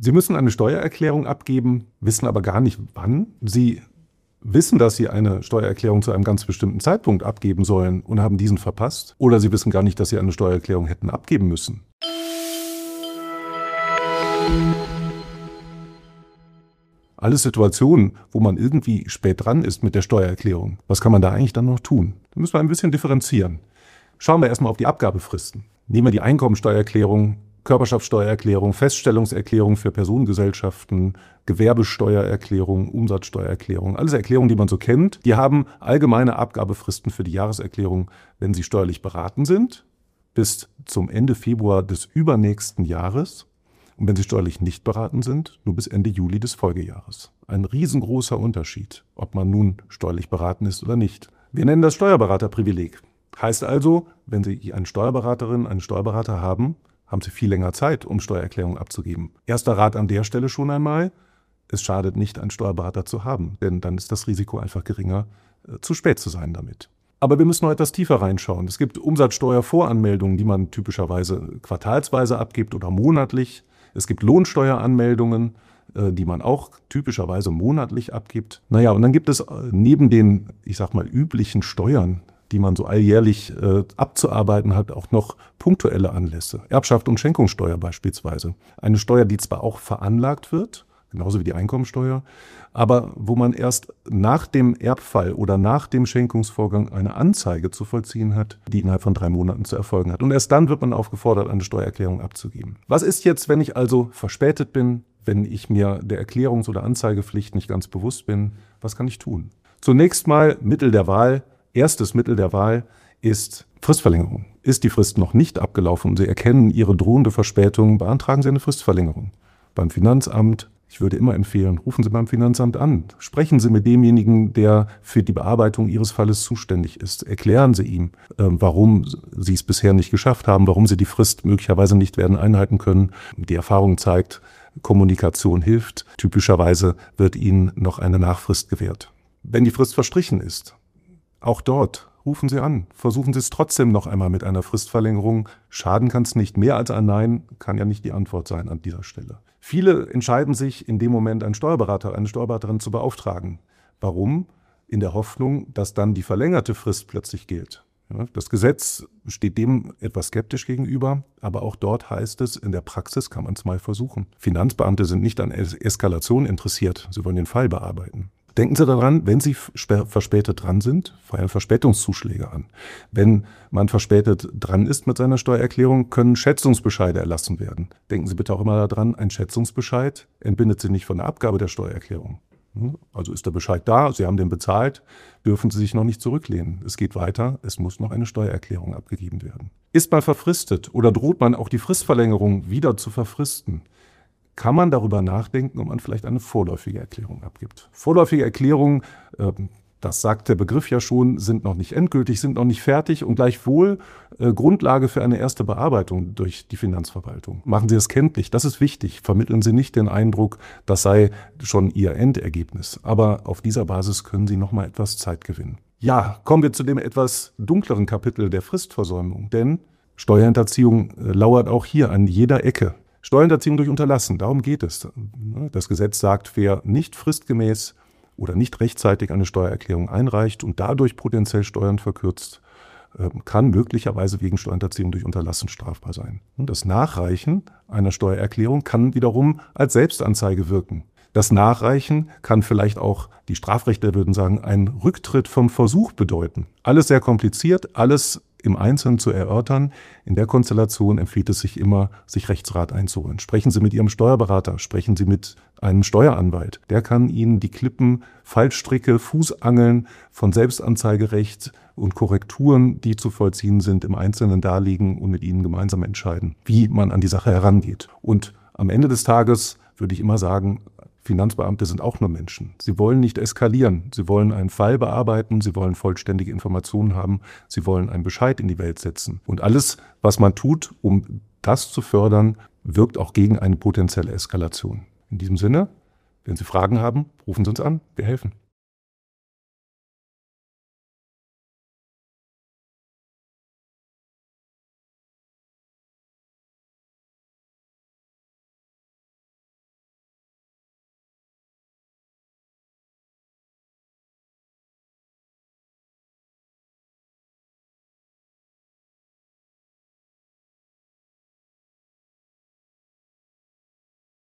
Sie müssen eine Steuererklärung abgeben, wissen aber gar nicht wann. Sie wissen, dass Sie eine Steuererklärung zu einem ganz bestimmten Zeitpunkt abgeben sollen und haben diesen verpasst. Oder Sie wissen gar nicht, dass Sie eine Steuererklärung hätten abgeben müssen. Alles Situationen, wo man irgendwie spät dran ist mit der Steuererklärung. Was kann man da eigentlich dann noch tun? Da müssen wir ein bisschen differenzieren. Schauen wir erstmal auf die Abgabefristen. Nehmen wir die Einkommensteuererklärung, Körperschaftssteuererklärung, Feststellungserklärung für Personengesellschaften, Gewerbesteuererklärung, Umsatzsteuererklärung. Alles Erklärungen, die man so kennt. Die haben allgemeine Abgabefristen für die Jahreserklärung, wenn sie steuerlich beraten sind, bis zum Ende Februar des übernächsten Jahres. Und wenn sie steuerlich nicht beraten sind, nur bis Ende Juli des Folgejahres. Ein riesengroßer Unterschied, ob man nun steuerlich beraten ist oder nicht. Wir nennen das Steuerberaterprivileg. Heißt also, wenn Sie eine Steuerberaterin, einen Steuerberater haben Sie viel länger Zeit, um Steuererklärungen abzugeben. Erster Rat an der Stelle schon einmal: Es schadet nicht, einen Steuerberater zu haben, denn dann ist das Risiko einfach geringer, zu spät zu sein damit. Aber wir müssen noch etwas tiefer reinschauen. Es gibt Umsatzsteuervoranmeldungen, die man typischerweise quartalsweise abgibt oder monatlich. Es gibt Lohnsteueranmeldungen, die man auch typischerweise monatlich abgibt. Naja, und dann gibt es neben den, üblichen Steuern, die man so alljährlich abzuarbeiten hat, auch noch punktuelle Anlässe. Erbschaft und Schenkungssteuer beispielsweise. Eine Steuer, die zwar auch veranlagt wird, genauso wie die Einkommensteuer, aber wo man erst nach dem Erbfall oder nach dem Schenkungsvorgang eine Anzeige zu vollziehen hat, die innerhalb von 3 Monaten zu erfolgen hat. Und erst dann wird man aufgefordert, eine Steuererklärung abzugeben. Was ist jetzt, wenn ich also verspätet bin, wenn ich mir der Erklärungs- oder Anzeigepflicht nicht ganz bewusst bin? Was kann ich tun? Zunächst mal Mittel der Wahl. Erstes Mittel der Wahl ist Fristverlängerung. Ist die Frist noch nicht abgelaufen und Sie erkennen Ihre drohende Verspätung, beantragen Sie eine Fristverlängerung. Beim Finanzamt, ich würde immer empfehlen, rufen Sie beim Finanzamt an. Sprechen Sie mit demjenigen, der für die Bearbeitung Ihres Falles zuständig ist. Erklären Sie ihm, warum Sie es bisher nicht geschafft haben, warum Sie die Frist möglicherweise nicht werden einhalten können. Die Erfahrung zeigt, Kommunikation hilft. Typischerweise wird Ihnen noch eine Nachfrist gewährt. Wenn die Frist verstrichen ist, auch dort rufen Sie an. Versuchen Sie es trotzdem noch einmal mit einer Fristverlängerung. Schaden kann es nicht. Mehr als ein Nein kann ja nicht die Antwort sein an dieser Stelle. Viele entscheiden sich in dem Moment, einen Steuerberater, eine Steuerberaterin zu beauftragen. Warum? In der Hoffnung, dass dann die verlängerte Frist plötzlich gilt. Ja, das Gesetz steht dem etwas skeptisch gegenüber, aber auch dort heißt es, in der Praxis kann man es mal versuchen. Finanzbeamte sind nicht an Eskalation interessiert. Sie wollen den Fall bearbeiten. Denken Sie daran, wenn Sie verspätet dran sind, fallen Verspätungszuschläge an. Wenn man verspätet dran ist mit seiner Steuererklärung, können Schätzungsbescheide erlassen werden. Denken Sie bitte auch immer daran, ein Schätzungsbescheid entbindet Sie nicht von der Abgabe der Steuererklärung. Also ist der Bescheid da, Sie haben den bezahlt, dürfen Sie sich noch nicht zurücklehnen. Es geht weiter, es muss noch eine Steuererklärung abgegeben werden. Ist man verfristet oder droht man auch die Fristverlängerung wieder zu verfristen, kann man darüber nachdenken, ob man vielleicht eine vorläufige Erklärung abgibt. Vorläufige Erklärungen, das sagt der Begriff ja schon, sind noch nicht endgültig, sind noch nicht fertig und gleichwohl Grundlage für eine erste Bearbeitung durch die Finanzverwaltung. Machen Sie es kenntlich, das ist wichtig. Vermitteln Sie nicht den Eindruck, das sei schon Ihr Endergebnis. Aber auf dieser Basis können Sie noch mal etwas Zeit gewinnen. Ja, kommen wir zu dem etwas dunkleren Kapitel der Fristversäumung, denn Steuerhinterziehung lauert auch hier an jeder Ecke. Steuerhinterziehung durch Unterlassen, darum geht es. Das Gesetz sagt, wer nicht fristgemäß oder nicht rechtzeitig eine Steuererklärung einreicht und dadurch potenziell Steuern verkürzt, kann möglicherweise wegen Steuerhinterziehung durch Unterlassen strafbar sein. Und das Nachreichen einer Steuererklärung kann wiederum als Selbstanzeige wirken. Das Nachreichen kann vielleicht auch, die Strafrechtler würden sagen, einen Rücktritt vom Versuch bedeuten. Alles sehr kompliziert, alles im Einzelnen zu erörtern. In der Konstellation empfiehlt es sich immer, sich Rechtsrat einzuholen. Sprechen Sie mit Ihrem Steuerberater, sprechen Sie mit einem Steueranwalt. Der kann Ihnen die Klippen, Fallstricke, Fußangeln von Selbstanzeigerecht und Korrekturen, die zu vollziehen sind, im Einzelnen darlegen und mit Ihnen gemeinsam entscheiden, wie man an die Sache herangeht. Und am Ende des Tages würde ich immer sagen, Finanzbeamte sind auch nur Menschen. Sie wollen nicht eskalieren. Sie wollen einen Fall bearbeiten. Sie wollen vollständige Informationen haben. Sie wollen einen Bescheid in die Welt setzen. Und alles, was man tut, um das zu fördern, wirkt auch gegen eine potenzielle Eskalation. In diesem Sinne, wenn Sie Fragen haben, rufen Sie uns an. Wir helfen.